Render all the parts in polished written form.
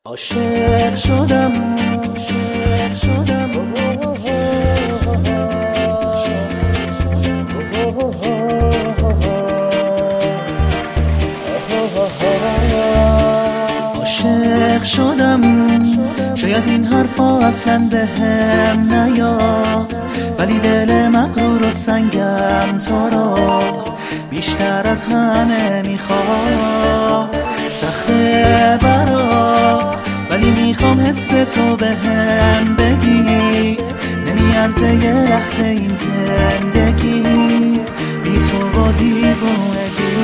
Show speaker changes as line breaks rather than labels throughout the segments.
عاشق شدم عاشق شدم عاشق شدم شاید این حرفا اصلا به هم نیاد، ولی دل مغرور و سنگم تو رو بیشتر از همه میخواد. سخته برات ولی میخوام حس تو به هم بگی، نمیارزه یه لحظه این زندگی بی تو و دیوونگی.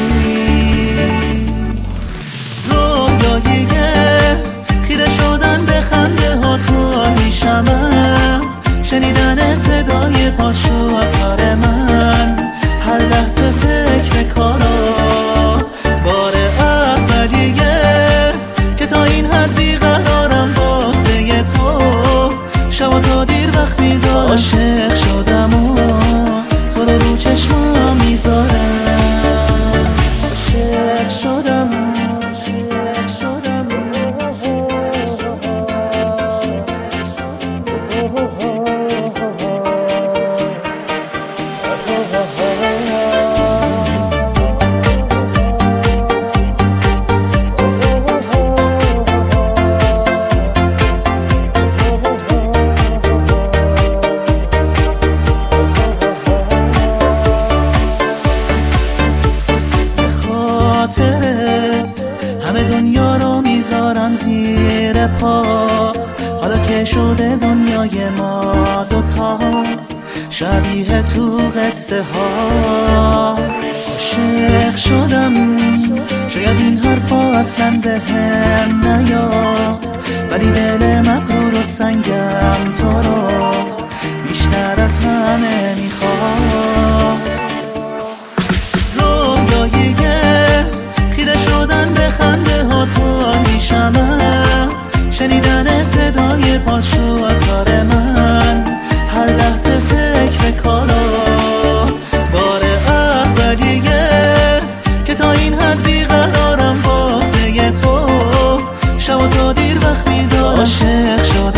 رویاییه خیره شدن به خنده ها تو میشم از شنیدن صدای پاشوت کار من، هر لحظه فکر به کارات بار اولیه که تا این حد بیقرارم واسه تو، شب تا دیر وقت بیدارم. عاشق شدم و تو رو چشمام میذارم، عاشق شدم عاشق شدم همه دنیا رو میذارم زیر پا، حالا که شده دنیای ما دوتا شبیه تو قصه ها. عاشق شدم شاید این حرفا اصلا به هم نیاد، ولی دل مغرور و سنگم تو رو بیشتر از همه میخواد. رویاییه خیره شدن به خنده ها تو میشم از شنیدن صدای پاشوت کار من، هر لحظه فکر به کارات بار اولیه که تا این حد بیقرارم واسه تو، شب تا دیر وقت بیدارم. عاشق شدم